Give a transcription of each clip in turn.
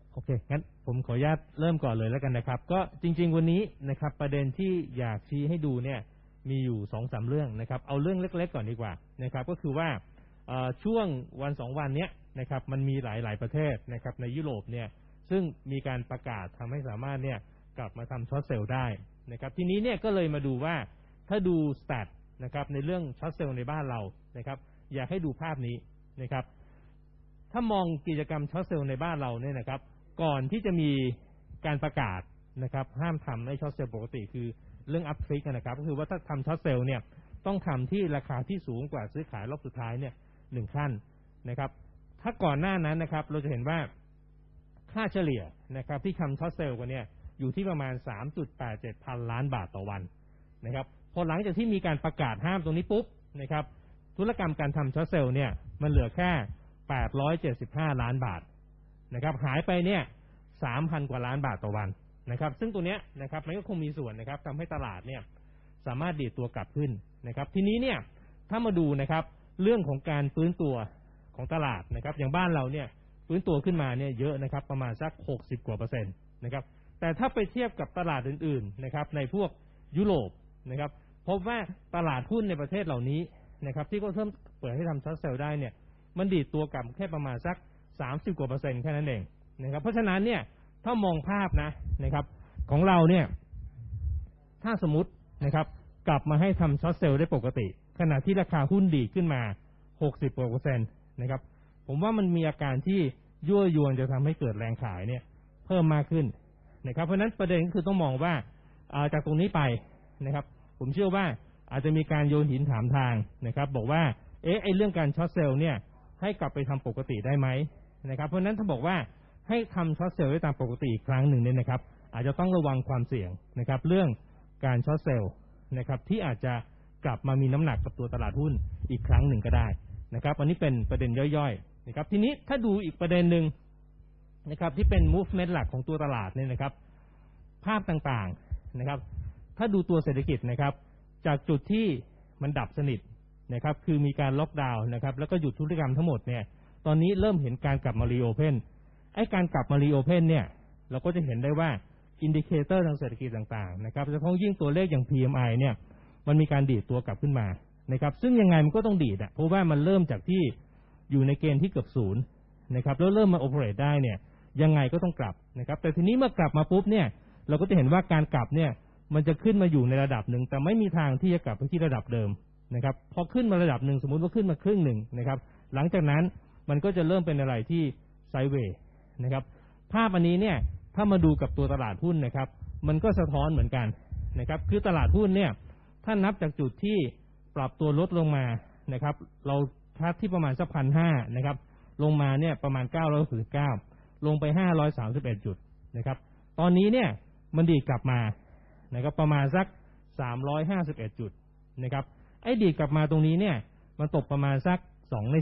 โอเคงั้นผมขออนุญาตเริ่มก่อนเลยแล้วกันนะครับก็จริงๆวันนี้นะครับประเด็นที่อยากชี้ให้ดูเนี่ยมีอยู่ 2-3 เรื่องนะครับเอาเรื่องเล็กๆก่อนดีกว่านะครับก็คือว่าช่วงวัน2วันเนี้ยนะครับมันมีหลายประเทศนะครับในยุโรปเนี่ยซึ่งมีการประกาศทำให้สามารถเนี่ยกลับมาทำช็อตเซลล์ได้นะครับทีนี้เนี่ยก็เลยมาดูว่าถ้าดูสแตทนะครับในเรื่องช็อตเซลล์ในบ้านเรานะครับอยากให้ดูภาพนี้นะครับถ้ามองกิจกรรมช็อตเซลล์ในบ้านเราเนี่ยนะครับก่อนที่จะมีการประกาศนะครับห้ามทำในช็อตเซลล์ปกติคือเรื่องอัพทริกนะครับก็คือว่าถ้าทำช็อตเซลล์เนี่ยต้องทำที่ราคาที่สูงกว่าซื้อขายรอบสุดท้ายเนี่ย1ขั้นนะครับถ้าก่อนหน้านั้นนะครับเราจะเห็นว่าค่าเฉลี่ยนะครับที่ทำช็อตเซลล์กันเนี่ยอยู่ที่ประมาณ 3.87 พันล้านบาทต่อวันนะครับพอหลังจากที่มีการประกาศห้ามตรงนี้ปุ๊บนะครับธุรกรรมการทำช็อตเซลล์เนี่ยมันเหลือแค่875ล้านบาทนะครับหายไปเนี่ย 3,000 กว่าล้านบาทต่อวันนะครับซึ่งตัวเนี้ยนะครับมันก็คงมีส่วนนะครับทำให้ตลาดเนี่ยสามารถดีดตัวกลับขึ้นนะครับทีนี้เนี่ยถ้ามาดูนะครับเรื่องของการฟื้นตัวของตลาดนะครับอย่างบ้านเราเนี่ยฟื้นตัวขึ้นมาเนี่ยเยอะนะครับประมาณสัก60 กว่า%นะครับแต่ถ้าไปเทียบกับตลาดอื่นๆนะครับในพวกยุโรปนะครับพบว่าตลาดหุ้นในประเทศเหล่านี้นะครับที่ก็เริ่มเปิดให้ทำช็อตเซลล์ได้เนี่ยมันดีดตัวกลับแค่ประมาณสัก30 กว่า%แค่นั้นเองนะครับเพราะฉะนั้นเนี่ยถ้ามองภาพนะครับของเราเนี่ยถ้าสมมตินะครับกลับมาให้ทำช็อตเซลล์ได้ปกติขณะที่ราคาหุ้นดีขึ้นมา60 กว่า%นะครับผมว่ามันมีอาการที่ยั่วยวนจะทำให้เกิดแรงขายเนี่ยเพิ่มมากขึ้นนะครับเพราะฉะนั้นประเด็นก็คือต้องมองว่าจากตรงนี้ไปนะครับผมเชื่อว่าอาจจะมีการโยนหินถามทางนะครับบอกว่าไอ้เรื่องการช็อตเซลล์เนี่ยให้กลับไปทำปกติได้ไหมนะครับเพราะฉะนั้นถ้าบอกว่าให้ทำช็อตเซลล์ได้ตามปกติอีกครั้งหนึ่งเนี่ยนะครับอาจจะต้องระวังความเสี่ยงนะครับเรื่องการช็อตเซลล์นะครับที่อาจจะกลับมามีน้ำหนักกับตัวตลาดหุ้นอีกครั้งหนึ่งก็ได้นะครับอันนี้เป็นประเด็นย่อยๆนะครับทีนี้ถ้าดูอีกประเด็นหนึ่งนะครับที่เป็น movement หลักของตัวตลาดเนี่ยนะครับภาพต่างๆนะครับถ้าดูตัวเศรษฐกิจนะครับจากจุดที่มันดับสนิทนะครับคือมีการล็อกดาวน์นะครับแล้วก็หยุดธุรกรรมทั้งหมดเนี่ยตอนนี้เริ่มเห็นการกลับมารีโอเพนไอ้การกลับมารีโอเพนเนี่ยเราก็จะเห็นได้ว่าอินดิเคเตอร์ทางเศรษฐกิจต่างๆนะครับเฉพาะยิ่งตัวเลขอย่าง PMI เนี่ยมันมีการดีดตัวกลับขึ้นมานะครับซึ่งยังไงมันก็ต้องดีดเพราะว่ามันเริ่มจากที่อยู่ในเกณฑ์ที่เกือบศูนย์นะครับแล้วเริ่มมาโอเปเรตได้เนี่ยยังไงก็ต้องกลับนะครับแต่ทีนี้เมื่อกลับมาปุ๊บเนี่ยเราก็จะเห็นว่าการกลับเนี่ยมันจะขึ้นมาอยู่ในระดับหนึ่งแต่ไม่มีทางที่จะกลับไปที่ระดับเดิมนะครับพอขึ้นมาระดับหนึ่งสมมุติว่าขึ้นมาครึ่งหนึ่งนะครับหลังจากนั้นมันก็จะเริ่มเป็นอะไรที่ไซด์เวย์นะครับภาพอันนี้เนี่ยถ้ามาดูกับตัวตลาดหุ้นนะครับมันก็สะท้อนเหมือนกันนะครับคือตลาดหุ้นเนี่ยถ้านับจากจุดที่ปรับตัวลดลงมานะครับเราชาร์ตที่ประมาณสัก 1,500 นะครับลงมาเนี่ยประมาณ949ลงไป531จุดนะครับตอนนี้เนี่ยมันดีดกลับมานะครับประมาณสัก351จุดนะครับไอ้ดีดกลับมาตรงนี้เนี่ยมันตกประมาณสัก2ใน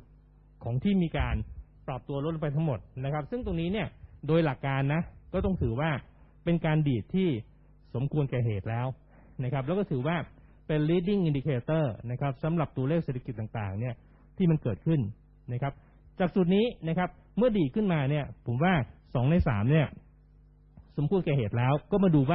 3ของที่มีการปรับตัวลดลงไปทั้งหมดนะครับซึ่งตรงนี้เนี่ยโดยหลักการนะก็ต้องถือว่าเป็นการดีดที่สมควรแก่เหตุแล้วนะครับแล้วก็ถือว่าเป็น leading indicator นะครับสำหรับตัวเลขเศรษฐกิจต่างๆเนี่ยที่มันเกิดขึ้นนะครับจากจุดนี้นะครับเมื่อดีขึ้นมาเนี่ยผมว่า2ใน3เนี่ยสมควรแก่เหตุแล้วก็มาดูว่า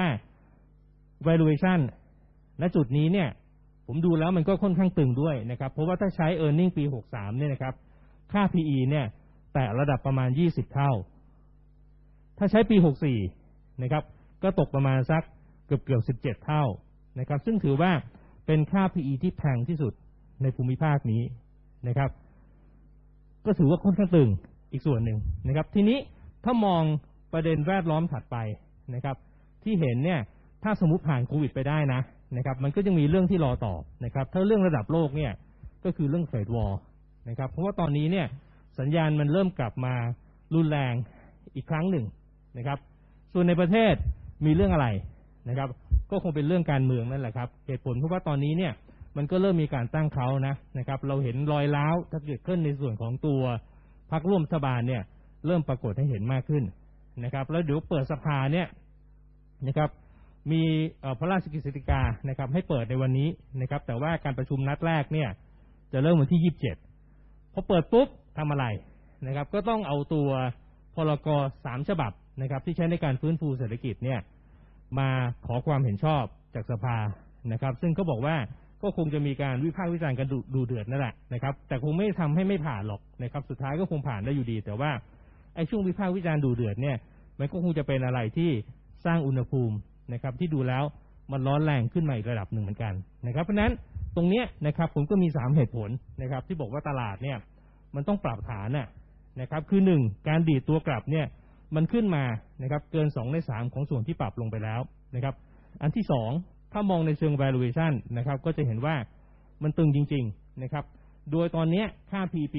valuation ณจุดนี้เนี่ยผมดูแล้วมันก็ค่อนข้างตึงด้วยนะครับเพราะว่าถ้าใช้ earning ปี63เนี่ยนะครับค่า PE เนี่ยแต่ระดับประมาณ20เท่าถ้าใช้ปี64นะครับก็ตกประมาณสักเกือบ17เท่านะครับซึ่งถือว่าเป็นค่า PE ที่แพงที่สุดในภูมิภาคนี้นะครับก็ถือว่าค่อนข้างตึงอีกส่วนหนึ่งนะครับทีนี้ถ้ามองประเด็นแวดล้อมถัดไปนะครับที่เห็นเนี่ยถ้าสมมุติผ่านโควิดไปได้นะครับมันก็ยังมีเรื่องที่รอต่อนะครับถ้าเรื่องระดับโลกเนี่ยก็คือเรื่องเทรดวอร์นะครับเพราะว่าตอนนี้เนี่ยสัญญาณมันเริ่มกลับมารุนแรงอีกครั้งหนึ่งนะครับส่วนในประเทศมีเรื่องอะไรนะครับก็คงเป็นเรื่องการเมืองนั่นแหละครับเหตุผลเพราะว่าตอนนี้เนี่ยมันก็เริ่มมีการตั้งเขานะครับเราเห็นรอยร้าวถ้าเกิดขึ้นในส่วนของตัวพรรคร่วมรัฐบาลเนี่ยเริ่มปรากฏให้เห็นมากขึ้นนะครับแล้วเดี๋ยวเปิดสภาเนี่ยนะครับมีพระราชกฤษฎีกานะครับให้เปิดในวันนี้นะครับแต่ว่าการประชุมนัดแรกเนี่ยจะเริ่มวันที่27พอเปิดปุ๊บทำอะไรนะครับก็ต้องเอาตัวพรก3ฉบับนะครับที่ใช้ในการฟื้นฟูเศรษฐกิจเนี่ยมาขอความเห็นชอบจากสภานะครับซึ่งเขาบอกว่าก็คงจะมีการวิพากษ์วิจารณ์กันดูเดือดนั่นแหละนะครับแต่คงไม่ทำให้ไม่ผ่านหรอกนะครับสุดท้ายก็คงผ่านได้อยู่ดีแต่ว่าไอ้ช่วงวิพากษ์วิจารณ์ดูเดือดเนี่ยมันก็คงจะเป็นอะไรที่สร้างอุณหภูมินะครับที่ดูแล้วมันร้อนแรงขึ้นมาอีกระดับหนึ่งเหมือนกันนะครับเพราะฉะนั้นตรงเนี้ยนะครับผมก็มี3เหตุผลนะครับที่บอกว่าตลาดเนี่ยมันต้องปรับฐานนะครับคือ1การดีดตัวกลับเนี่ยมันขึ้นมานะครับเกิน2ใน3ของส่วนที่ปรับลงไปแล้วนะครับอันที่2ถ้ามองในเชิง valuation นะครับก็จะเห็นว่ามันตึงจริงๆนะครับโดยตอนนี้ค่า P ปี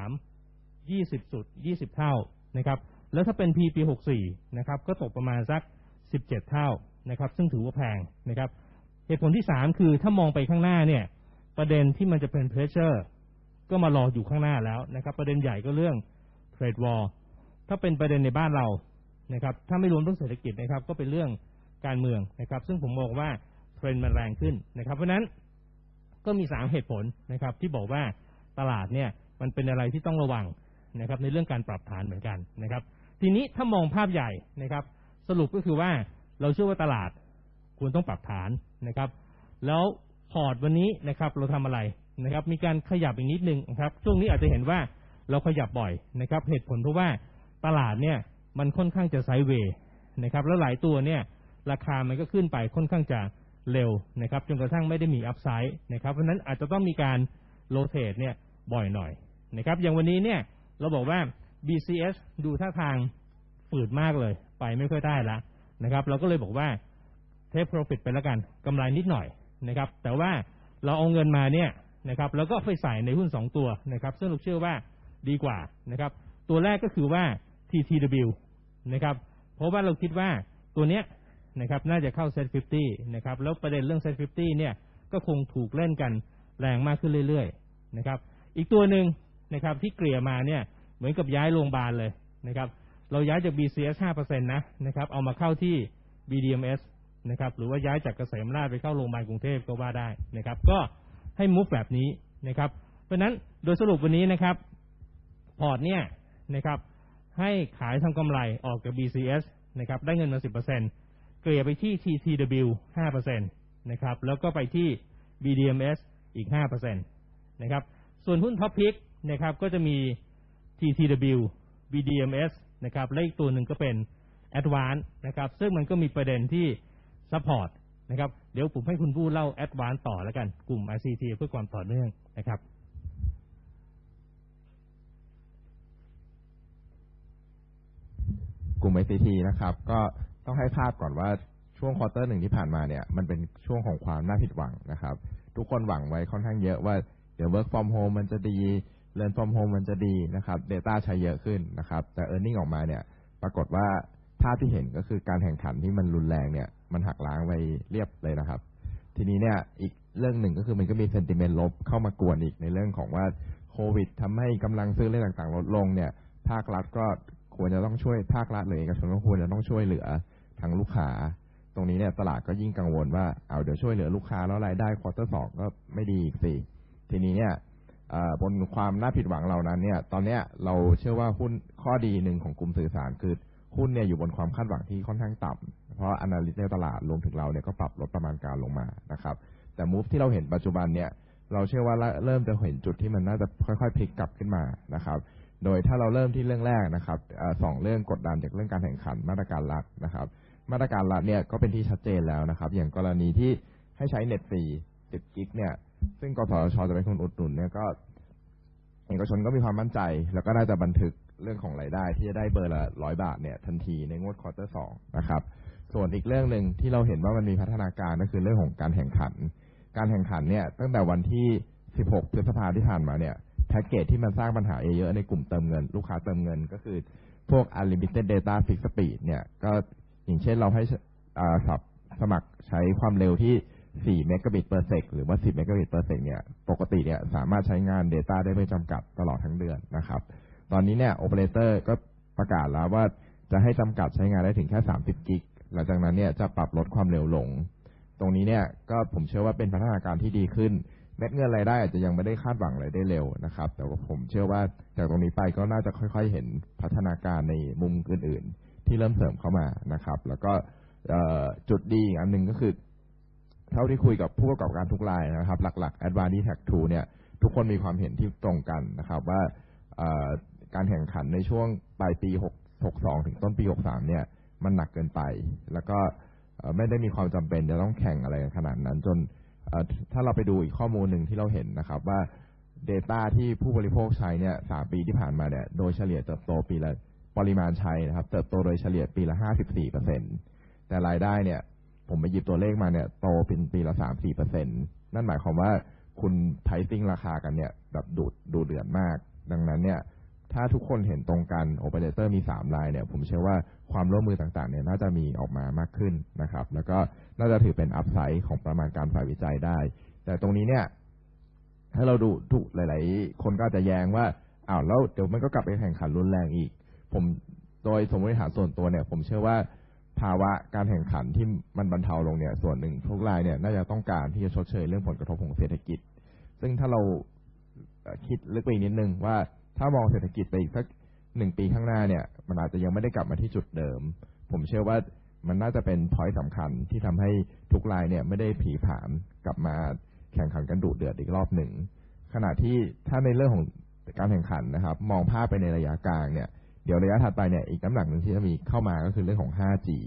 63 20 เท่านะครับแล้วถ้าเป็น P ปี64นะครับก็ตกประมาณสัก17 เท่านะครับซึ่งถือว่าแพงนะครับเหตุผลที่3คือถ้ามองไปข้างหน้าเนี่ยประเด็นที่มันจะเป็น pressure ก็มารออยู่ข้างหน้าแล้วนะครับประเด็นใหญ่ก็เรื่อง trade war ถ้าเป็นประเด็นในบ้านเรานะครับถ้าไม่รวมเรื่องเศรษฐกิจนะครับก็เป็นเรื่องการเมืองนะครับซึ่งผมมองว่าเทรนด์มันแรงขึ้นนะครับเพราะนั้นก็มี3เหตุผลนะครับที่บอกว่าตลาดเนี่ยมันเป็นอะไรที่ต้องระวังนะครับในเรื่องการปรับฐานเหมือนกันนะครับทีนี้ถ้ามองภาพใหญ่นะครับสรุปก็คือว่าเราเชื่อว่าตลาดควรต้องปรับฐานนะครับแล้วพอร์ตวันนี้นะครับเราทำอะไรนะครับมีการขยับอีกนิดนึงนะครับช่วงนี้อาจจะเห็นว่าเราขยับบ่อยนะครับเหตุผลเพราะว่าตลาดเนี่ยมันค่อนข้างจะไซด์เวย์นะครับแล้วหลายตัวเนี่ยราคามันก็ขึ้นไปค่อนข้างจะเร็วนะครับจนกระทั่งไม่ได้มีอัพไซด์นะครับเพราะฉะนั้นอาจจะต้องมีการโรเตทเนี่ยบ่อยหน่อยนะครับอย่างวันนี้เนี่ยเราบอกว่า BCS ดูท่าทางฝืดมากเลยไปไม่ค่อยได้ละนะครับเราก็เลยบอกว่าเทคโปรฟิตไปแล้วกันกำไรนิดหน่อยนะครับแต่ว่าเราเอาเงินมาเนี่ยนะครับแล้วก็ไปใส่ในหุ้น2ตัวนะครับซึ่งเราเชื่อว่าดีกว่านะครับตัวแรกก็คือว่า TTW นะครับเพราะว่าเราคิดว่าตัวเนี้ยนะครับน่าจะเข้า Set 50นะครับแล้วประเด็นเรื่อง Set 50เนี่ยก็คงถูกเล่นกันแรงมากขึ้นเรื่อยๆนะครับอีกตัวหนึ่งนะครับที่เกลี่ยมาเนี่ยเหมือนกับย้ายโรงพยาบาลเลยนะครับเราย้ายจาก BCS 5% นะครับเอามาเข้าที่ BDMs นะครับหรือว่าย้ายจากเกษมราษฎร์ไปเข้าโรงพยาบาลกรุงเทพก็ว่าได้นะครับก็ให้มูฟแบบนี้นะครับเพราะนั้นโดยสรุปวันนี้นะครับพอร์ตเนี่ยนะครับให้ขายทำกำไรออกจาก BCS นะครับได้เงินมา 10% เกลี่ยไปที่ TTW 5% นะครับแล้วก็ไปที่ BDMs อีก 5% นะครับส่วนหุ้นท็อปพิกนะครับก็จะมี TTW BDMs นะครับและอีกตัวหนึ่งก็เป็น Advance นะครับซึ่งมันก็มีประเด็นที่ Support นะครับเดี๋ยวผมให้คุณผู้เล่า Advance ต่อแล้วกันกลุ่ม ICT เพื่อความต่อเนื่องนะครับกลุ่ม ICT นะครับก็ต้องให้ภาพก่อนว่าช่วงควอเตอร์1ที่ผ่านมาเนี่ยมันเป็นช่วงของความน่าผิดหวังนะครับทุกคนหวังไว้ค่อนข้างเยอะว่าเดี๋ยว work from home มันจะดี learn from home มันจะดีนะครับ data ใช้เยอะขึ้นนะครับแต่ earning ออกมาเนี่ยปรากฏว่าภาพที่เห็นก็คือการแข่งขันที่มันรุนแรงเนี่ยมันหักล้างไปเรียบเลยนะครับทีนี้เนี่ยอีกเรื่องหนึ่งก็คือมันก็มี sentiment ลบเข้ามากวนอีกในเรื่องของว่าโควิดทำให้กำลังซื้อเรื่องต่างๆลดลงเนี่ยภาครัฐก็ควรจะต้องช่วยภาครัฐเลยเอกชนก็ควรจะต้องช่วยเหลือทางลูกค้าตรงนี้เนี่ยตลาดก็ยิ่งกังวลว่าเอาเดี๋ยวช่วยเหลือลูกค้าแล้วรายได้ควอเตอร์2ก็ไม่ดีอีกสิทีนี้เนี่ยบนความน่าผิดหวังเหล่านั้นเนี่ยตอนนี้เราเชื่อว่าหุ้นข้อดีหนึ่งของกลุ่มสื่อสารคือหุ้นเนี่ยอยู่บนความคาดหวังที่ค่อนข้างต่ำเพราะ analyst ในตลาดรวมถึงเราเนี่ยก็ปรับลดประมาณการลงมานะครับแต่ move ที่เราเห็นปัจจุบันเนี่ยเราเชื่อว่าเริ่มจะเห็นจุดที่มันน่าจะค่อยๆพลิกกลับขึ้นมานะครับโดยถ้าเราเริ่มที่เรื่องแรกนะครับ2เรื่องกดดันจากเรื่องการแข่งขันมาตรการรัฐนะครับมาตรการรัฐเนี่ยก็เป็นที่ชัดเจนแล้วนะครับอย่างกรณีที่ให้ใช้เน็ตฟรี10 กิกเนี่ยซึ่งกสทช.จะเป็นคนอุดหนุนเนี่ยก็เอกชนก็มีความมั่นใจแล้วก็น่าจะบันทึกเรื่องของรายได้ที่จะได้เบอร์ละ100 บาทเนี่ยทันทีในงวดควอเตอร์2นะครับส่วนอีกเรื่องนึงที่เราเห็นว่ามันมีพัฒนาการก็คือเรื่องของการแข่งขันเนี่ยตั้งแต่วันที่16 พฤษภาคมที่ผ่านมาเนี่ยแพ็กเกจที่มันสร้างปัญหาเยอะในกลุ่มเติมเงินลูกค้าเติมเงินก็คือพวก unlimited data fixed speed เนี่ยก็อย่างเช่นเราให้สมัครใช้ความเร็วที่4 Mbps หรือว่า10 Mbps เนี่ยปกติเนี่ยสามารถใช้งาน data ได้ไม่จำกัดตลอดทั้งเดือนนะครับตอนนี้เนี่ยโอเปอเรเตอร์ก็ประกาศแล้วว่าจะให้จำกัดใช้งานได้ถึงแค่30 กิกหลังจากนั้นเนี่ยจะปรับลดความเร็วลงตรงนี้เนี่ยก็ผมเชื่อว่าเป็นพัฒนาการที่ดีขึ้นเม็ดเงินรายได้อาจจะยังไม่ได้คาดหวังอะไรได้เร็วนะครับแต่ว่าผมเชื่อว่าจากตรงนี้ไปก็น่าจะค่อยๆเห็นพัฒนาการในมุมอื่นๆที่เริ่มเสริมเข้ามานะครับแล้วก็จุดดีอีกอันหนึ่งก็คือเท่าที่คุยกับผู้ประกอบการทุกรายนะครับหลักๆ Advanced D-Tag 2เนี่ยทุกคนมีความเห็นที่ตรงกันนะครับว่าการแข่งขันในช่วงปลายปี62ถึงต้นปี63เนี่ยมันหนักเกินไปแล้วก็ไม่ได้มีความจำเป็นจะต้องแข่งอะไรขนาดนั้นจนถ้าเราไปดูอีกข้อมูลหนึ่งที่เราเห็นนะครับว่า Data ที่ผู้บริโภคใช้เนี่ย3ปีที่ผ่านมาเนี่ยโดยเฉลี่ยเติบโตปีละปริมาณใช้นะครับเติบโตโดยเฉลี่ยปีละ 54% แต่รายได้เนี่ยผมไปหยิบตัวเลขมาเนี่ยโตเป็นปีละ 3-4% นั่นหมายความว่าคุณไพรซิ่งราคากันเนี่ยแบบดูเดือดมากดังนั้นเนี่ยถ้าทุกคนเห็นตรงกันโอเปอเรเตอร์มี3รายเนี่ยผมเชื่อว่าความร่วมมือต่างๆเนี่ยน่าจะมีออกมามากขึ้นนะครับแล้วก็น่าจะถือเป็นอัพไซด์ของประมาณการฝ่ายวิจัยได้แต่ตรงนี้เนี่ยถ้าเราดูทุกหลายๆคนก็อาจจะแย้งว่าอ้าวแล้วเดี๋ยวมันก็กลับไปแข่งขันรุนแรงอีกผมโดยสมมติฐานส่วนตัวเนี่ยผมเชื่อว่าภาวะการแข่งขันที่มันบรรเทาลงเนี่ยส่วนหนึ่งทุกรายเนี่ยน่าจะต้องการที่จะชดเชยเรื่องผลกระทบของเศรษฐกิจซึ่งถ้าเราคิดลึกไปอีกนิดนึงว่าถ้ามองเศรษฐกิจไปอีกสัก1 ปีข้างหน้าเนี่ยมันอาจจะยังไม่ได้กลับมาที่จุดเดิมผมเชื่อว่ามันน่าจะเป็น point สำคัญที่ทำให้ทุกรายเนี่ยไม่ได้ผีผามกลับมาแข่งขันกันดุเดือดอีกรอบหนึ่งขณะที่ถ้าในเรื่องของการแข่งขันนะครับมองภาพไปในระยะกลางเนี่ยเดี๋ยวระยะถัดไปเนี่ยอีกน้ำหนักหนึ่งที่จะมีเข้ามาก็คือเรื่องของ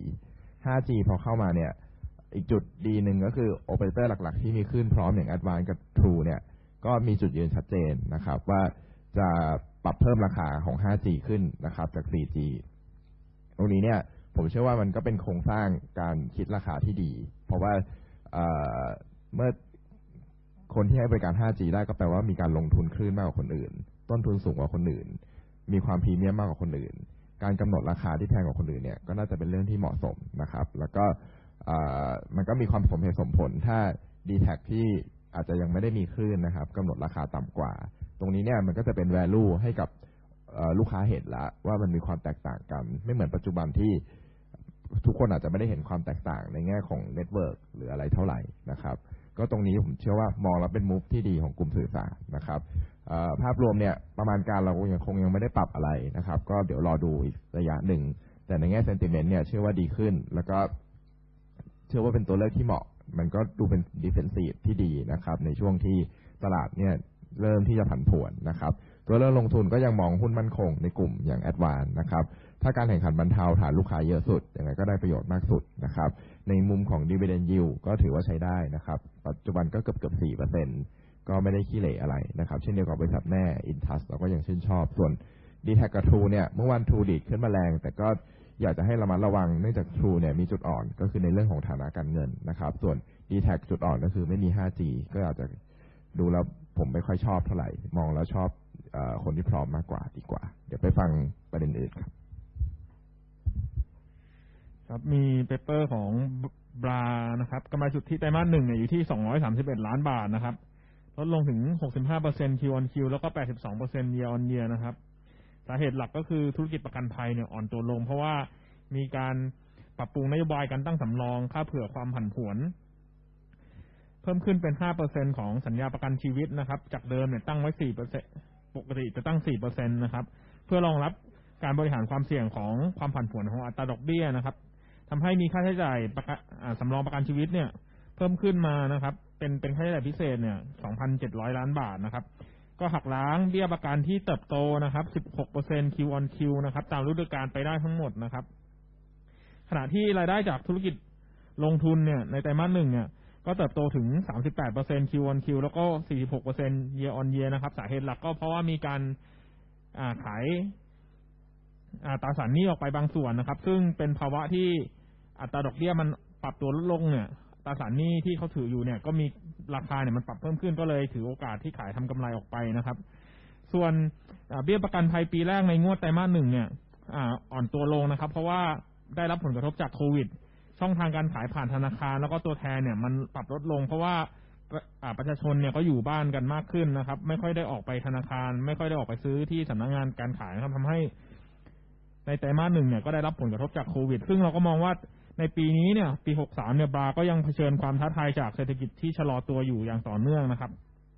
5G พอเข้ามาเนี่ยอีกจุดดีหนึ่งก็คือโอเปอเรเตอร์หลักๆที่มีขึ้นพร้อมอย่าง Advanced กับ True เนี่ยก็มีจุดยืนชัดเจนนะครับว่าจะปรับเพิ่มราคาของ 5G ขึ้นนะครับจาก 4G ตรงนี้เนี่ยผมเชื่อว่ามันก็เป็นโครงสร้างการคิดราคาที่ดีเพราะว่าเมื่อคนที่ให้บริการ 5G ได้ก็แปลว่ามีการลงทุนคลื่นมากกว่าคนอื่นต้นทุนสูงกว่าคนอื่นมีความพรีเมียมมากกว่าคนอื่นการกำหนดราคาที่แพงกว่าคนอื่นเนี่ยก็น่าจะเป็นเรื่องที่เหมาะสมนะครับแล้วก็มันก็มีความสมเหตุสมผลถ้า D-Tag ที่อาจจะยังไม่ได้มีคลื่นนะครับกำหนดราคาต่ำกว่าตรงนี้เนี่ยมันก็จะเป็น value ให้กับลูกค้าเห็นละว่ามันมีความแตกต่างกันไม่เหมือนปัจจุบันที่ทุกคนอาจจะไม่ได้เห็นความแตกต่างในแง่ของเน็ตเวิร์กหรืออะไรเท่าไหร่นะครับก็ตรงนี้ผมเชื่อว่ามองแล้วเป็นมูฟที่ดีของกลุ่มสื่อสารนะครับภาพรวมเนี่ยประมาณการเรายังไม่ได้ปรับอะไรนะครับก็เดี๋ยวรอดูอีกระยะหนึ่งแต่ในแง่เซนติเมนต์เนี่ยเชื่อว่าดีขึ้นแล้วก็เชื่อว่าเป็นตัวเลือกที่เหมาะมันก็ดูเป็นดิเฟนซีฟที่ดีนะครับในช่วงที่ตลาดเนี่ยเริ่มที่จะผันผวนนะครับตัวเรื่องลงทุนก็ยังมองหุ้นมั่นคงในกลุ่มอย่างแอดวานซ์นะครับถ้าการแข่งขันบรรเทาฐานลูกค้าเยอะสุดยังไงก็ได้ประโยชน์มากสุดนะครับในมุมของ Dividend Yield ก็ถือว่าใช้ได้นะครับปัจจุบันก็เกือบ 4% ก็ไม่ได้ขี้เหร่อะไรนะครับเช่นเดียวกับบริษัทแม่ Intas เราก็ยังชื่นชอบส่วน D-Tag กับ True เนี่ยเมื่อวาน True ดีดขึ้นมาแรงแต่ก็อยากจะให้ระมัดระวังเนื่องจาก True เนี่ยมีจุดอ่อนก็คือในเรื่องของฐานะการเงินนะครับส่วน D-Tag จุดอ่อนก็คือไม่มี 5G ก็อาจจะดูแล้วผมไม่ค่อยชอบเท่าไหร่มองแล้วชอบคนที่พร้อมมากกว่าดีกว่าเดี๋ยวไปฟังประเด็นอื่นครับมีเปเปอร์ของบรานะครับกำไรสุทธิไตรมาส 1เนี่ยอยู่ที่231ล้านบาทนะครับลดลงถึง 65% Q on Q แล้วก็ 82% Year on Year นะครับสาเหตุหลักก็คือธุรกิจประกันภัยเนี่ยอ่อนตัวลงเพราะว่ามีการปรับปรุงนโยบายการตั้งสำรองค่าเผื่อความผันผวนเพิ่มขึ้นเป็น 5% ของสัญญาประกันชีวิตนะครับจากเดิมเนี่ยตั้งไว้ 4% ปกติจะตั้ง 4% นะครับเพื่อรองรับการบริหารความเสี่ยงของความผันผวนของอัตราดอกเบี้ยนะครับทำให้มีค่าใช้จ่ายสำรองประกันชีวิตเนี่ยเพิ่มขึ้นมานะครับเป็นค่าใช้จ่ายพิเศษเนี่ย 2,700 ล้านบาทนะครับก็หักล้างเบี้ยประกันที่เติบโตนะครับ 16% Q on Q นะครับตามฤดูกาลไปได้ทั้งหมดนะครับขณะที่รายได้จากธุรกิจลงทุนเนี่ยในไตรมาส 1เนี่ยก็เติบโตถึง 38% Q on Q แล้วก็ 46% Year on Year นะครับสาเหตุหลักก็เพราะว่ามีการขายตราสารหนี้ออกไปบางส่วนนะครับซึ่งเป็นภาวะที่อัตราดอกเบี้ยมันปรับตัวลดลงเนี่ยตราสารหนี้ที่เขาถืออยู่เนี่ยก็มีราคาเนี่ยมันปรับเพิ่มขึ้นก็เลยถือโอกาสที่ขายทำกำไรออกไปนะครับส่วนเบี้ยประกันภัยปีแรกในงวดไตรมาส 1เนี่ยอ่อนตัวลงนะครับเพราะว่าได้รับผลกระทบจากโควิดช่องทางการขายผ่านธนาคารแล้วก็ตัวแทนเนี่ยมันปรับลดลงเพราะว่าประชาชนเนี่ยก็อยู่บ้านกันมากขึ้นนะครับไม่ค่อยได้ออกไปธนาคารไม่ค่อยได้ออกไปซื้อที่สำนักงานการขายนะครับทำให้ในไตรมาส 1เนี่ยก็ได้รับผลกระทบจากโควิดซึ่งเราก็มองว่าในปีนี้เนี่ยปี63เนี่ยบราก็ยังเผชิญความท้าทายจากเศรษฐกิจที่ชะลอตัวอยู่อย่างต่อเนื่องนะครับ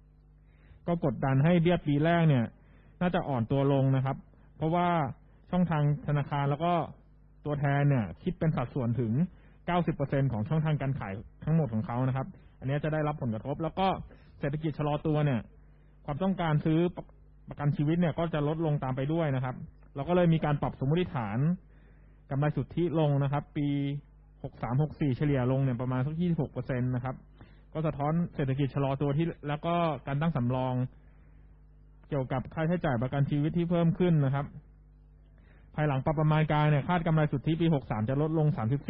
ก็กดดันให้เบี้ยปีแรกเนี่ยน่าจะอ่อนตัวลงนะครับเพราะว่าช่องทางธนาคารแล้วก็ตัวแทนเนี่ยคิดเป็นสัดส่วนถึง 90% ของช่องทางการขายทั้งหมดของเขานะครับอันนี้จะได้รับผลกระทบแล้วก็เศรษฐกิจชะลอตัวเนี่ยความต้องการซื้อประกันชีวิตเนี่ยก็จะลดลงตามไปด้วยนะครับเราก็เลยมีการปรับสมมติฐานกำไรสุทธิลงนะครับปี63-64เฉลี่ยลงเนี่ยประมาณสัก 26% นะครับก็สะท้อนเศรษฐกิจชะลอตัวที่แล้วก็การตั้งสำรองเกี่ยวกับค่าใช้จ่ายประกันชีวิตที่เพิ่มขึ้นนะครับภายหลังปรับประมาณการเนี่ยคาดกำไรสุทธิปี63จะลดลง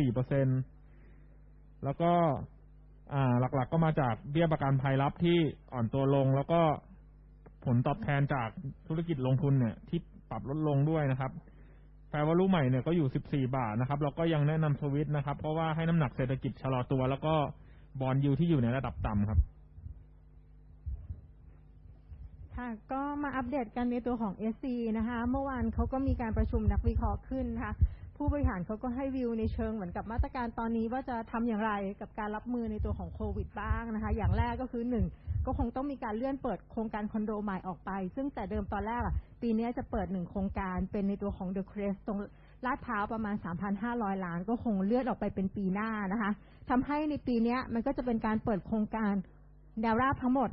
34% แล้วก็หลักๆก็มาจากเบี้ยประกันภัยรับที่อ่อนตัวลงแล้วก็ผลตอบแทนจากธุรกิจลงทุนเนี่ยที่ปรับลดลงด้วยนะครับแฟร์วอลูใหม่เนี่ยก็อยู่14 บาทนะครับเราก็ยังแนะนำสวิตช์นะครับเพราะว่าให้น้ำหนักเศรษฐกิจชะลอตัวแล้วก็บอนด์ยิลด์ที่อยู่ในระดับต่ำครับค่ะก็มาอัปเดตกันในตัวของ SC นะคะเมื่อวานเขาก็มีการประชุมนักวิเคราะห์ขึ้นนะคะผู้บริหารเขาก็ให้วิวในเชิงเหมือนกับมาตรการตอนนี้ว่าจะทำอย่างไรกับการรับมือในตัวของโควิดบ้างนะคะอย่างแรกก็คือ1ก็คงต้องมีการเลื่อนเปิดโครงการคอนโดใหม่ออกไปซึ่งแต่เดิมตอนแรกปีนี้จะเปิด1โครงการเป็นในตัวของ The Crest ตรงลาดพร้าวประมาณ 3,500 ล้านก็คงเลื่อนออกไปเป็นปีหน้านะคะทำให้ในปีนี้มันก็จะเป็นการเปิดโครงการแนวราบทั้งหมด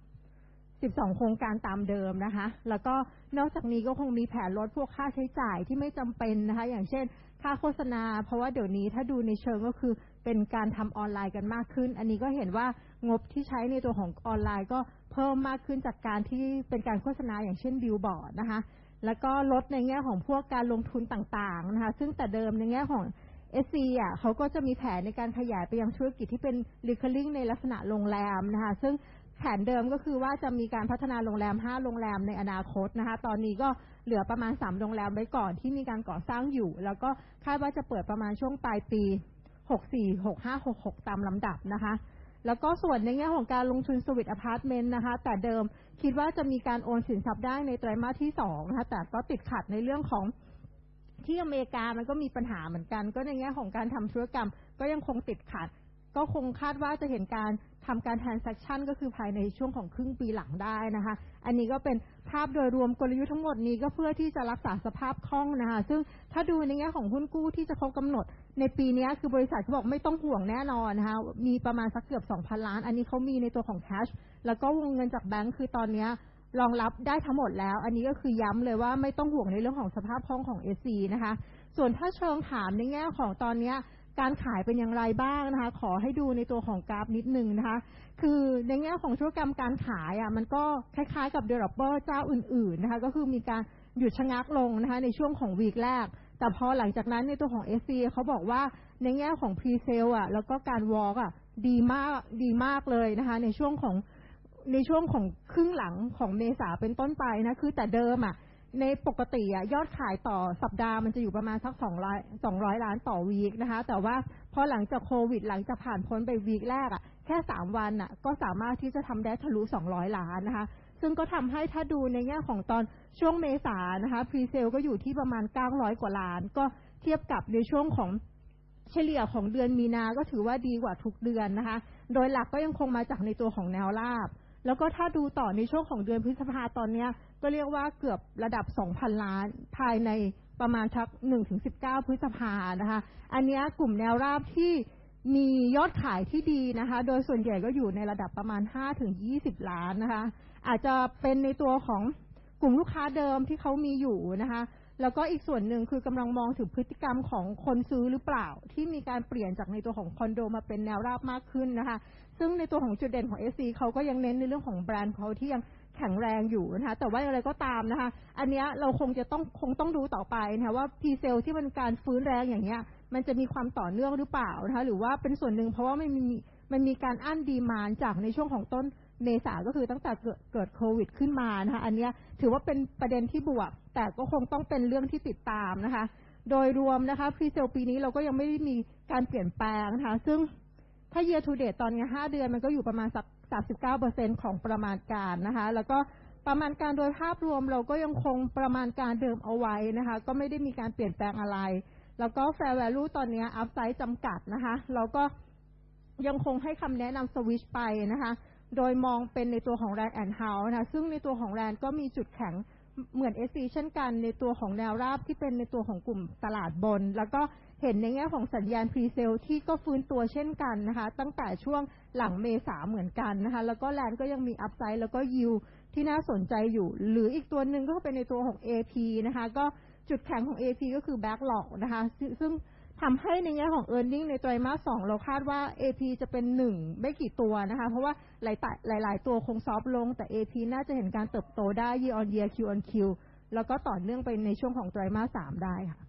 12โครงการตามเดิมนะคะแล้วก็นอกจากนี้ก็คงมีแผนลดพวกค่าใช้จ่ายที่ไม่จำเป็นนะคะอย่างเช่นค่าโฆษณาเพราะว่าเดี๋ยวนี้ถ้าดูในเชิงก็คือเป็นการทำออนไลน์กันมากขึ้นอันนี้ก็เห็นว่างบที่ใช้ในตัวของออนไลน์ก็เพิ่มมากขึ้นจากการที่เป็นการโฆษณาอย่างเช่นบิลบอร์ดนะคะแล้วก็ลดในแง่ของพวกการลงทุนต่างๆนะคะซึ่งแต่เดิมในแง่ของ SC เขาก็จะมีแผนในการขยายไปยังธุรกิจที่เป็น recurring ในลักษณะโรงแรมนะคะซึ่งแผนเดิมก็คือว่าจะมีการพัฒนาโรงแรม5โรงแรมในอนาคตนะคะตอนนี้ก็เหลือประมาณ3โรงแรมไว้ก่อนที่มีการก่อสร้างอยู่แล้วก็คาดว่าจะเปิดประมาณช่วงปลายปี64 65 66ตามลำดับนะคะแล้วก็ส่วนในแง่ของการลงทุนสวิทอพาร์ตเมนต์นะคะแต่เดิมคิดว่าจะมีการโอนสินทรัพย์ได้ในไตรมาสที่2นะคะแต่ก็ติดขัดในเรื่องของที่อเมริกามันก็มีปัญหาเหมือนกันก็ในแง่ของการทำธุรกรรมก็ยังคงติดขัดก็คงคาดว่าจะเห็นการทำการ transaction ก็คือภายในช่วงของครึ่งปีหลังได้นะคะอันนี้ก็เป็นภาพโดยรวมกลยุทธ์ทั้งหมดนี้ก็เพื่อที่จะรักษาสภาพคล่องนะคะซึ่งถ้าดูในแง่ของหุ้นกู้ที่จะครบกำหนดในปีนี้คือบริษัทเขาบอกไม่ต้องห่วงแน่นอนนะคะมีประมาณสักเกือบ 2,000 ล้านอันนี้เขามีในตัวของ cash แล้วก็วงเงินจากแบงก์คือตอนนี้รองรับได้ทั้งหมดแล้วอันนี้ก็คือย้ำเลยว่าไม่ต้องห่วงในเรื่องของสภาพคล่องของ SC นะคะส่วนถ้าเชิงถามในแง่ของตอนนี้การขายเป็นอย่างไรบ้างนะคะขอให้ดูในตัวของกราฟนิดนึงนะคะคือในแง่ของธุรกรรมการขายมันก็คล้ายๆกับ developer เจ้าอื่นๆนะคะก็คือมีการหยุดชะงักลงนะคะในช่วงของวีคแรกแต่พอหลังจากนั้นในตัวของ SC เขาบอกว่าในแง่ของ pre-sale แล้วก็การ walk ดีมากเลยนะคะในช่วงของครึ่งหลังของเมษาเป็นต้นไปนะคือแต่เดิมในปกติยอดขายต่อสัปดาห์มันจะอยู่ประมาณสัก200 ล้านต่อวีคนะคะแต่ว่าพอหลังจากโควิดหลังจากผ่านพ้นไปวีคแรกแค่3วันก็สามารถที่จะทำได้ทะลุ200 ล้านนะคะซึ่งก็ทำให้ถ้าดูในแง่ของตอนช่วงเมษานะคะพรีเซลก็อยู่ที่ประมาณ900 กว่าล้านก็เทียบกับในช่วงของเฉลี่ยของเดือนมีนาก็ถือว่าดีกว่าทุกเดือนนะคะโดยหลักก็ยังคงมาจากในตัวของแนวราบแล้วก็ถ้าดูต่อในช่วงของเดือนพฤษภาตอนนี้ก็เรียกว่าเกือบระดับ 2,000 ล้านภายในประมาณชัก 1-19 พฤษภานะคะอันนี้กลุ่มแนวราบที่มียอดขายที่ดีนะคะโดยส่วนใหญ่ก็อยู่ในระดับประมาณ 5-20 ล้านนะคะอาจจะเป็นในตัวของกลุ่มลูกค้าเดิมที่เขามีอยู่นะคะแล้วก็อีกส่วนหนึ่งคือกำลังมองถึงพฤติกรรมของคนซื้อหรือเปล่าที่มีการเปลี่ยนจากในตัวของคอนโดมาเป็นแนวราบมากขึ้นนะคะซึ่งในตัวของจุดเด่นของ SC เขาก็ยังเน้นในเรื่องของแบรนด์เขาที่ยังแข็งแรงอยู่นะคะแต่ว่าอะไรก็ตามนะคะอันนี้เราคงต้องดูต่อไปนะคะว่าพรีเซลที่มันการฟื้นแรงอย่างเงี้ยมันจะมีความต่อเนื่องหรือเปล่านะคะหรือว่าเป็นส่วนหนึ่งเพราะว่ามันมีการอั้นดีมานด์จากในช่วงของต้นเมษาก็คือตั้งแต่เกิดโควิดขึ้นมานะคะอันนี้ถือว่าเป็นประเด็นที่บวกแต่ก็คงต้องเป็นเรื่องที่ติดตามนะคะโดยรวมนะคะพรีเซลปีนี้เราก็ยังไม่ได้มีการเปลี่ยนแปลงนะคะซึ่งถ้า year to date ตอนนี้5เดือนมันก็อยู่ประมาณสัก 39% ของประมาณการนะคะแล้วก็ประมาณการโดยภาพรวมเราก็ยังคงประมาณการเดิมเอาไว้นะคะก็ไม่ได้มีการเปลี่ยนแปลงอะไรแล้วก็ fair value ตอนนี้ upside จำกัดนะคะเราก็ยังคงให้คำแนะนำสวิชไปนะคะโดยมองเป็นในตัวของ Rand and House นะคะซึ่งในตัวของ Rand ก็มีจุดแข็งเหมือน SC เช่นกันในตัวของแนวราบที่เป็นในตัวของกลุ่มตลาดบนแล้วก็เห็นในแง่ของสัญญาณ Pre-sale ที่ก็ฟื้นตัวเช่นกันนะคะตั้งแต่ช่วงหลังเมษาเหมือนกันนะคะแล้วก็ Rand ก็ยังมี Upside แล้วก็ Yield ที่น่าสนใจอยู่หรืออีกตัวหนึ่งก็เป็นในตัวของ AP นะคะก็จุดแข็งของ AP ก็คือ Backlog นะคะซึ่งทำให้ในแง่ของ earning ในไตรมาส 2เราคาดว่า AP จะเป็น1ไม่กี่ตัวนะคะเพราะว่าหลายตัวคงซอฟต์ลงแต่ AP น่าจะเห็นการเติบโตได้ year on year Q on Q แล้วก็ต่อเนื่องไปในช่วงของไตรมาส 3ได้ค่ะ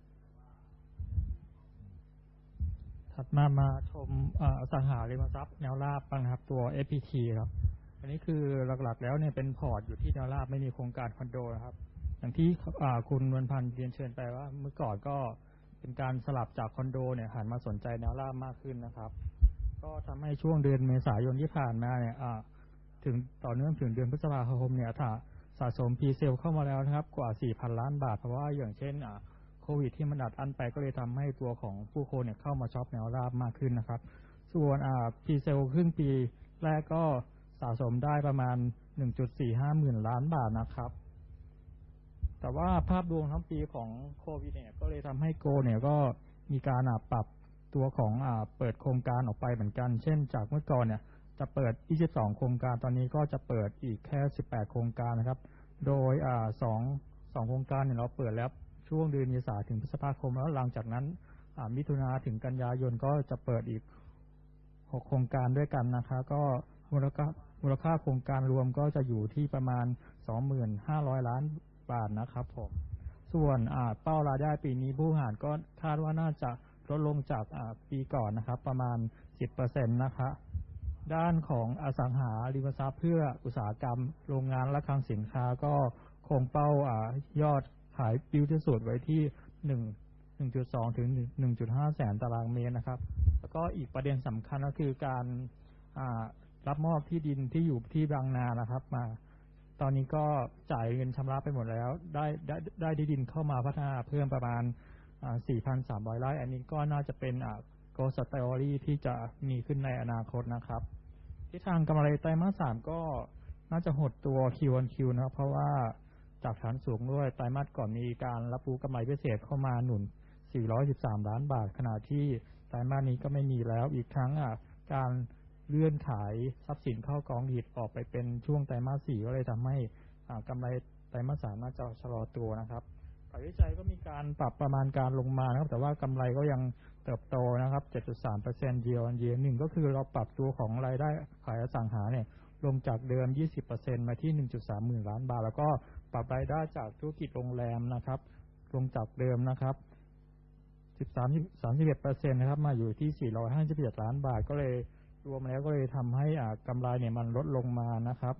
ถัดมาชมอสังหาริมทรัพย์แนวราบบ้างนะครับตัว FPT ครับอันนี้คือหลักๆแล้วเนี่ยเป็นพอร์ตอยู่ที่แนวราบไม่มีโครงการคอนโดนะครับอย่างที่คุณวรรณพันธ์เรียนเชิญไปว่าเมื่อก่อนก็เป็นการสลับจากคอนโดเนี่ยหันมาสนใจแนวราบมากขึ้นนะครับก็ทำให้ช่วงเดือนเมษายนที่ผ่านมาเนี่ยถึงต่อเนื่องถึงเดือนพฤษภาคมเนี่ยสะสม Pre-sale เข้ามาแล้วนะครับกว่า 4,000 ล้านบาทเพราะว่าอย่างเช่นโควิดที่มันอัดอั้นไปก็เลยทำให้ตัวของผู้คนเนี่ยเข้ามาช็อปแนวราบมากขึ้นนะครับส่วนPre-sale ครึ่งปีแรกก็สะสมได้ประมาณ 1.45 หมื่นล้านบาทนะครับแต่ว่าภาพรวมทั้งปีของโควิดเนี่ยก็เลยทำให้โกเนี่ยก็มีการปรับตัวของเปิดโครงการออกไปเหมือนกันเช่นจากเมื่อก่อนเนี่ยจะเปิด22โครงการตอนนี้ก็จะเปิดอีกแค่18โครงการนะครับโดย2โครงการเนี่ยเราเปิดแล้วช่วงเดือนเมษายนถึงพฤษภาคมแล้วหลังจากนั้นมิถุนาถึงกันยายนก็จะเปิดอีก6โครงการด้วยกันนะคะก็มูลค่าโครงการรวมก็จะอยู่ที่ประมาณ 25,000 ล้านบาทนะครับผมส่วนเป้ารายได้ปีนี้ผู้บริหารก็คาดว่าน่าจะลดลงจากปีก่อนนะครับประมาณ 10% นะคะด้านของอสังหาริมทรัพย์เพื่ออุตสาหกรรมโรงงานและคลังสินค้าก็คงเป้ายอดขายบิลที่สุดไว้ที่ 1.2 ถึง 1.5 แสนตารางเมตรนะครับแล้วก็อีกประเด็นสำคัญก็คือการรับมอบที่ดินที่อยู่ที่บางนานะครับมาตอนนี้ก็จ่ายเงินชำระไปหมดแล้วได้ที่ดินเข้ามาพัฒนาเพิ่มประมาณ 4,300 ไร่อันนี้ก็น่าจะเป็นgrowth story ที่จะมีขึ้นในอนาคตนะครับทิศทางกำไรไตรมาส 3ก็น่าจะหดตัว Q on Q นะครับเพราะว่าจากฐานสูงด้วยไตรมาสก่อนมีการรับรู้กำไรพิเศษเข้ามาหนุน413 ล้านบาทขณะที่ไตรมาสนี้ก็ไม่มีแล้วอีกทั้งการเลื่อนขายทรัพย์สินเข้ากองหยิบออกไปเป็นช่วงไตรมาส 4ก็เลยทำให้กำไรไตรมาส 3น่าจะชะลอตัวนะครับฝ่ายวิจัยก็มีการปรับประมาณการลงมานะครับแต่ว่ากำไรก็ยังเติบโตนะครับ 7.3% year on year 1ก็คือเราปรับตัวของรายได้ขายอสังหาเนี่ยลงจากเดิม 20% มาที่ 1.3 หมื่นล้านบาทแล้วก็ปรับรายได้จากธุรกิจโรงแรมนะครับลงจากเดิมนะครับ 31% นะครับมาอยู่ที่457ล้านบาทก็เลยรวมแล้วก็เลยทำให้กำไรเนี่ยมันลดลงมานะครับ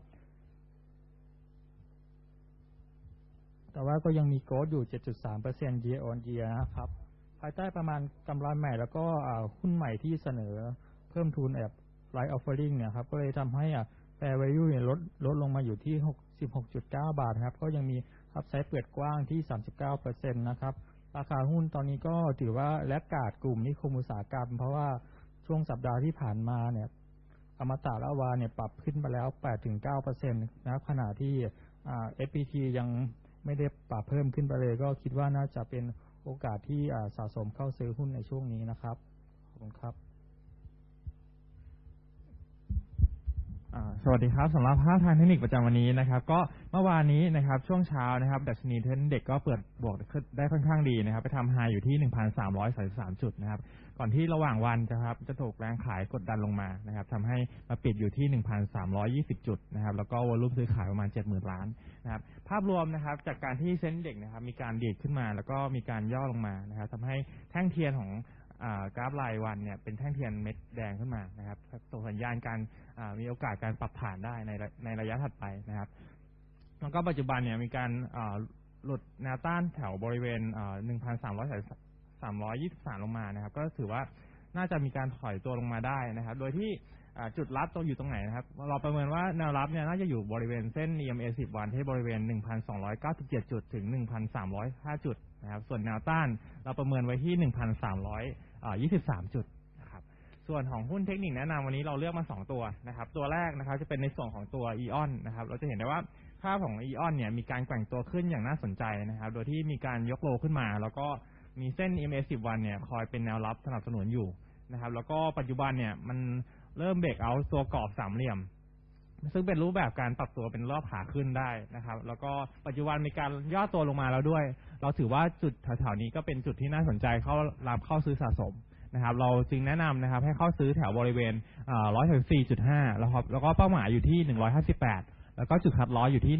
แต่ว่าก็ยังมีโกรธอยู่ 7.3% year on year นะครับภายใต้ประมาณกำไรใหม่แล้วก็หุ้นใหม่ที่เสนอเพิ่มทุนRight Offering เนี่ยครับก็เลยทำให้Fair Value เนี่ยลดลงมาอยู่ที่ 16.9 บาทครับก็ยังมีอัพไซด์เปิดกว้างที่ 39% นะครับราคาหุ้นตอนนี้ก็ถือว่าแลกขาดกลุ่มนิคมอุตสาหกรรมเพราะว่าช่วงสัปดาห์ที่ผ่านมาเนี่ยอมตะและวาเนี่ยปรับขึ้นไปแล้ว 8-9% นะครับขณะที่FPT ยังไม่ได้ปรับเพิ่มขึ้นไปเลยก็คิดว่าน่าจะเป็นโอกาสที่สะสมเข้าซื้อหุ้นในช่วงนี้นะครับขอบคุณครับสวัสดีครับสำหรับภาพทางเทคนิคประจำวันนี้นะครับก็เมื่อวานนี้นะครับช่วงเช้านะครับดัชนีเทรนด์เด็กก็เปิดบวกได้ค่อนข้างดีนะครับไปทำไฮอยู่ที่ 1,333 จุดนะครับก่อนที่ระหว่างวันจะถูกแรงขายกดดันลงมานะครับทำให้มาปิดอยู่ที่ 1,320 จุดนะครับแล้วก็วอลุ่มซื้อขายประมาณ 70,000 ล้านนะครับภาพรวมนะครับจากการที่เซ็นเด็กนะครับมีการดีดขึ้นมาแล้วก็มีการย่อลงมานะครับทำให้แท่งเทียนของกราฟรายวันเนี่ยเป็นแท่งเทียนเม็ดแดงขึ้นมานะครับส่งสัญญาณการมีโอกาสการปรับฐานได้ในระยะถัดไปนะครับแล้วก็ปัจจุบันเนี่ยมีการหลุดแนวต้านแถวบริเวณ1,323 ลงมานะครับก็ถือว่าน่าจะมีการถอยตัวลงมาได้นะครับโดยที่จุดรับตรงอยู่ตรงไหนนะครับเราประเมินว่าแนวรับเนี่ยน่าจะอยู่บริเวณเส้น EMA 10 วันที่บริเวณ 1,297 จุดถึง 1,305 จุดนะครับส่วนแนวต้านเราประเมินไว้ที่ 1,323 จุดนะครับส่วนของหุ้นเทคนิคแนะนำวันนี้เราเลือกมา2ตัวนะครับตัวแรกนะครับจะเป็นในส่วนของตัว EON นะครับเราจะเห็นได้ว่าภาพของ EON เนี่ยมีการแกว่งตัวขึ้นอย่างน่าสนใจนะครับโดยที่มีการยกโลขึ้นมาแล้วก็มีเส้น EMA 10 วันเนี่ยคอยเป็นแนวรับสนับสนุนอยู่นะครับแล้วก็ปัจจุบันเนี่ยมันเริ่มเบรกเอาตัวกรอบสามเหลี่ยมซึ่งเป็นรูปแบบการปรับตัวเป็นรอบขาขึ้นได้นะครับแล้วก็ปัจจุบันมีการย่อตัวลงมาแล้วด้วยเราถือว่าจุดแถวๆนี้ก็เป็นจุดที่น่าสนใจเข้าซื้อสะสมนะครับเราจึงแนะนำนะครับให้เข้าซื้อแถวบริเวณ104.5แล้วก็เป้าหมายอยู่ที่158แล้วก็จุดคัดลอสอยู่ที่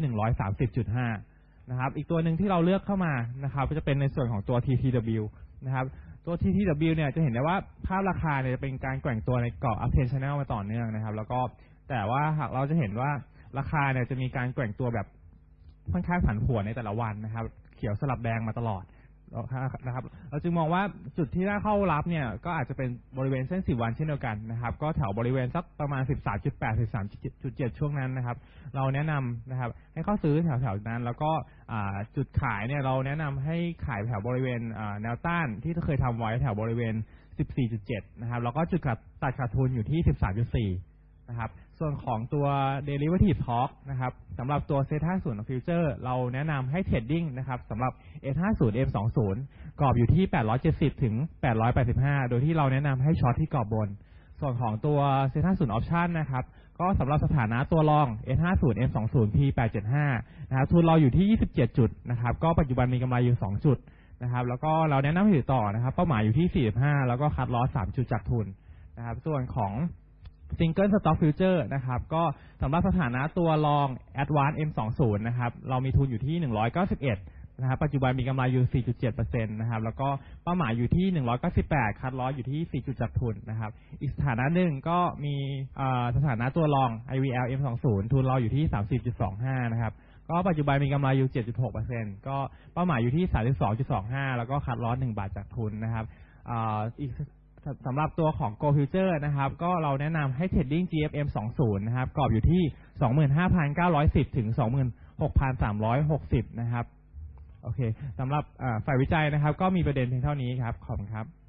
130.5นะครับอีกตัวหนึ่งที่เราเลือกเข้ามานะครับจะเป็นในส่วนของตัว TTW นะครับตัว TTW เนี่ยจะเห็นได้ว่าภาพราคาเนี่ยจะเป็นการแกว่งตัวในกรอบ Uptrend Channel มาต่อเนื่องนะครับแล้วก็แต่ว่าหากเราจะเห็นว่าราคาเนี่ยจะมีการแกว่งตัวแบบค่อนข้างผันผวนในแต่ละวันนะครับเขียวสลับแดงมาตลอดนะครับเราจึงมองว่าจุดที่น่าเข้ารับเนี่ยก็อาจจะเป็นบริเวณเส้น10วันเช่นเดียวกันนะครับก็แถวบริเวณสักประมาณ 13.8 13.7 ช่วงนั้นนะครับเราแนะนำนะครับให้เข้าซื้อแถวๆนั้นแล้วก็จุดขายเนี่ยเราแนะนำให้ขายแถวบริเวณแนวต้านที่เคยทำไว้แถวบริเวณ 14.7 นะครับแล้วก็จุดตัดขาดทุนอยู่ที่ 13.4 นะครับส่วนของตัว derivative talk นะครับสำหรับตัว Z50 future เราแนะนำให้เทรดดิ้งนะครับสำหรับ S50 M20 กรอบอยู่ที่870ถึง885โดยที่เราแนะนำให้ช็อตที่กรอบบนส่วนของตัว Z50 option นะครับก็สำหรับสถานะตัวรอง S50 M20 P875 นะครับทุนเราอยู่ที่27จุดนะครับก็ปัจจุบันมีกำไรอยู่2จุดนะครับแล้วก็เราแนะนำให้ถือต่อนะครับเป้าหมายอยู่ที่45แล้วก็คัดลอส3จุดจากทุนนะครับส่วนของSingle Stock Future นะครับก็สำหรับสถานะตัวรอง Advance M20 นะครับเรามีทุนอยู่ที่191นะครับปัจจุบันมีกำไรอยู่ 4.7% นะครับแล้วก็เป้าหมายอยู่ที่198คัดลอสอยู่ที่4จุดจากทุนนะครับอีกสถานะหนึ่งก็มีสถานะตัวรอง IVL M20 ทุนเราอยู่ที่ 30.25 นะครับก็ปัจจุบันมีกำไรอยู่ 7.6% ก็เป้าหมายอยู่ที่ 32.25 แล้วก็คัดลอส1บาทจากทุนนะครับอีกสำหรับตัวของ Go Future นะครับก็เราแนะนำให้เทรดดิ้ง GFM 20นะครับกรอบอยู่ที่ 25,910 ถึง 26,360 นะครับโอเคสำหรับฝ่ายวิจัยนะครับก็มีประเด็นเพียงเท่านี้ครับขอบคุณครับ